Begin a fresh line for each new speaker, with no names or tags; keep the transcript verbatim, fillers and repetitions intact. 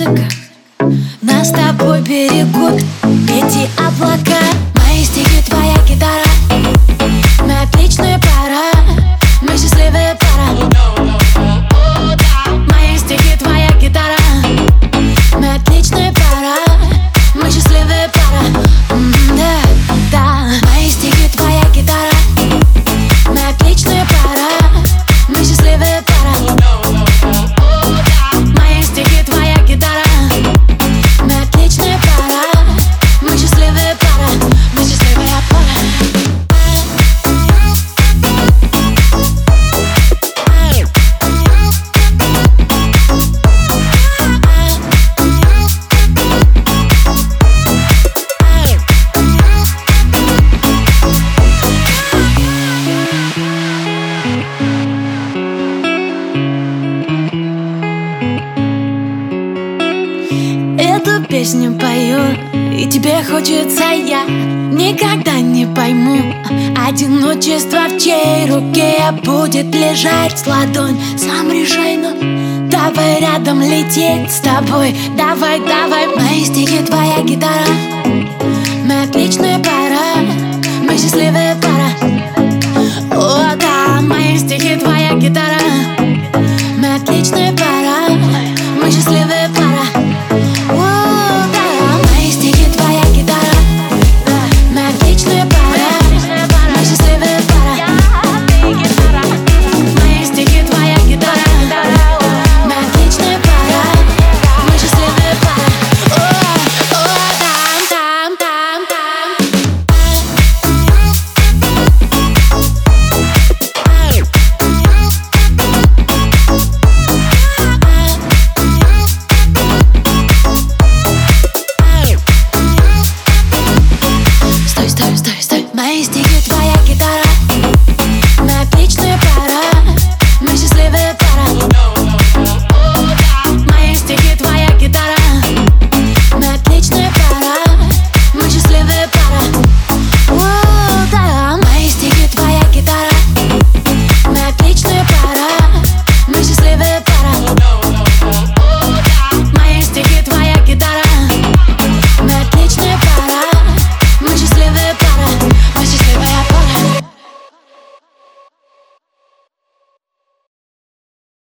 музыка нас с тобой берегут эти облака. Мои стихи, твоя гитара, мы отличная пара, мы счастливая пара. Мои стихи, твоя гитара, мы отличная пара, мы счастливая пара. Да, да. Мои стихи, твоя гитара, мы отличная пара, мы счастливая пара. Мои стихи, твоя гитара, мы отличная пара, мы счастливая пара, мы счастливая пара. Эту песню пою, и тебе хочется, я никогда не пойму одиночество, в чьей руке будет лежать ладонь. Сам решай, но давай рядом лететь с тобой. Давай, давай. Мои стихи, твоя гитара, мы отличная пара, мы счастливая пара.